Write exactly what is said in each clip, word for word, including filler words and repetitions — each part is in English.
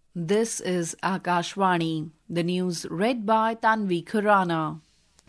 This is Akashvani. The news read by Tanvi Khurana.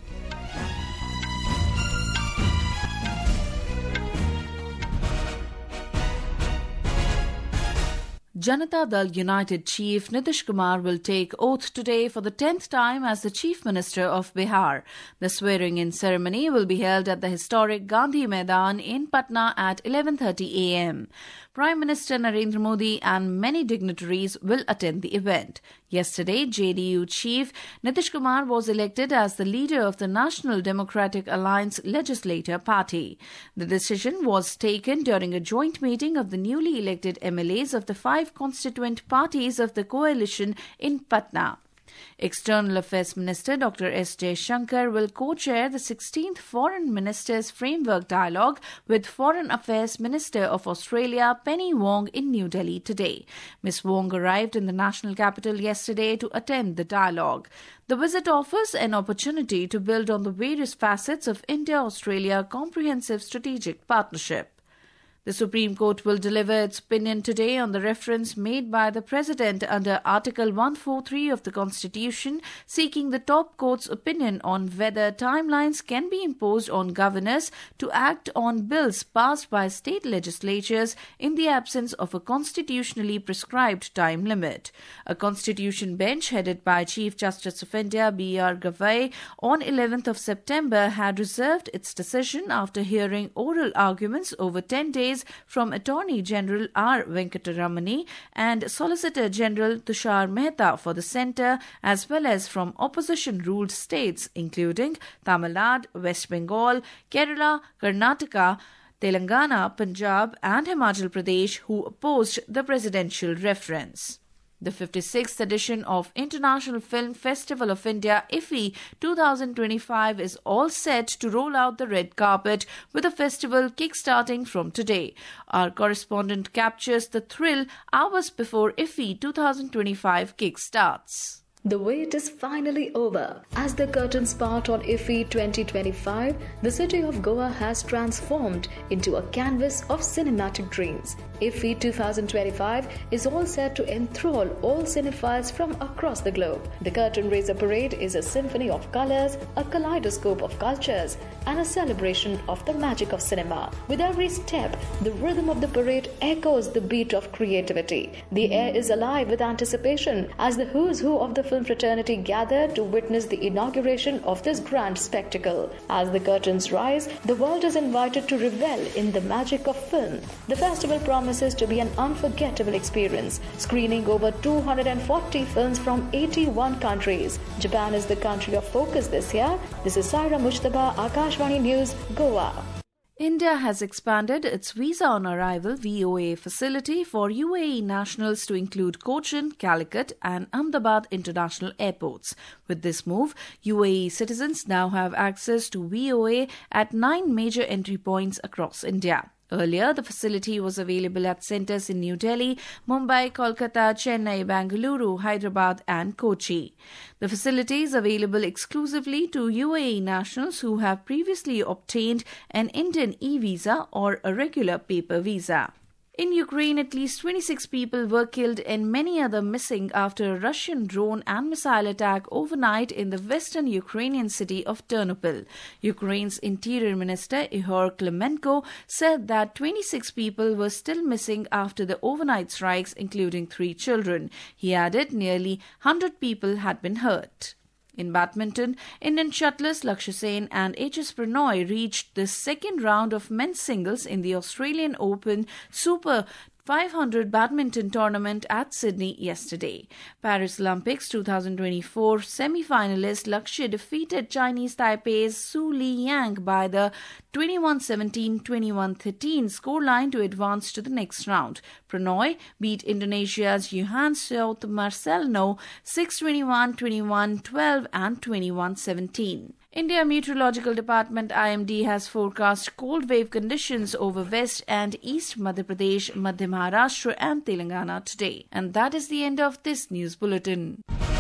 Janata Dal United Chief Nitish Kumar will take oath today for the tenth time as the Chief Minister of Bihar. The swearing-in ceremony will be held at the historic Gandhi Maidan in Patna at eleven thirty a m Prime Minister Narendra Modi and many dignitaries will attend the event. Yesterday, J D U Chief Nitish Kumar was elected as the leader of the National Democratic Alliance Legislature Party. The decision was taken during a joint meeting of the newly elected M L As of the five constituent parties of the coalition in Patna. External Affairs Minister Doctor S Jaishankar will co-chair the sixteenth Foreign Ministers Framework Dialogue with Foreign Affairs Minister of Australia Penny Wong in New Delhi today. Miz Wong arrived in the national capital yesterday to attend the dialogue. The visit offers an opportunity to build on the various facets of India-Australia Comprehensive Strategic Partnership. The Supreme Court will deliver its opinion today on the reference made by the President under Article one forty-three of the Constitution, seeking the top court's opinion on whether timelines can be imposed on governors to act on bills passed by state legislatures in the absence of a constitutionally prescribed time limit. A constitution bench headed by Chief Justice of India B R Gavai on eleventh of September had reserved its decision after hearing oral arguments over ten days from Attorney General R Venkataramani and Solicitor General Tushar Mehta for the centre, as well as from opposition-ruled states including Tamil Nadu, West Bengal, Kerala, Karnataka, Telangana, Punjab and Himachal Pradesh, who opposed the presidential reference. The fifty-sixth edition of International Film Festival of India I F I twenty twenty-five is all set to roll out the red carpet, with the festival kick-starting from today. Our correspondent captures the thrill hours before I F I twenty twenty-five kick-starts. The wait is finally over. As the curtains part on I F I twenty twenty-five, the city of Goa has transformed into a canvas of cinematic dreams. I F I twenty twenty-five is all set to enthrall all cinephiles from across the globe. The Curtain Raiser Parade is a symphony of colors, a kaleidoscope of cultures, and a celebration of the magic of cinema. With every step, the rhythm of the parade echoes the beat of creativity. The air is alive with anticipation as the who's who of the film fraternity gather to witness the inauguration of this grand spectacle. As the curtains rise, the world is invited to revel in the magic of film. The festival promises to be an unforgettable experience, screening over two hundred forty films from eighty-one countries. Japan is the country of focus this year. This is Saira Mujtaba, Akashvani News, Goa. India has expanded its visa on arrival V O A facility for U A E nationals to include Cochin, Calicut and Ahmedabad international airports. With this move, U A E citizens now have access to V O A at nine major entry points across India. Earlier, the facility was available at centres in New Delhi, Mumbai, Kolkata, Chennai, Bangalore, Hyderabad and Kochi. The facility is available exclusively to U A E nationals who have previously obtained an Indian e-visa or a regular paper visa. In Ukraine, at least twenty-six people were killed and many other missing after a Russian drone and missile attack overnight in the western Ukrainian city of Ternopil. Ukraine's Interior Minister Ihor Klimenko said that twenty-six people were still missing after the overnight strikes, including three children. He added nearly one hundred people had been hurt. In badminton, Indian shuttlers Lakshya Sen and H S Pranoy reached the second round of men's singles in the Australian Open Super five hundred badminton tournament at Sydney yesterday. Paris Olympics twenty twenty-four semi-finalist Lakshya defeated Chinese Taipei's Su Li-yang by the twenty-one seventeen twenty-one thirteen scoreline to advance to the next round. Pranoy beat Indonesia's Johan South Marcelino six twenty-one twenty-one twelve and twenty-one seventeen. India Meteorological Department I M D has forecast cold wave conditions over West and East Madhya Pradesh, Madhya Maharashtra and Telangana today. And that is the end of this news bulletin.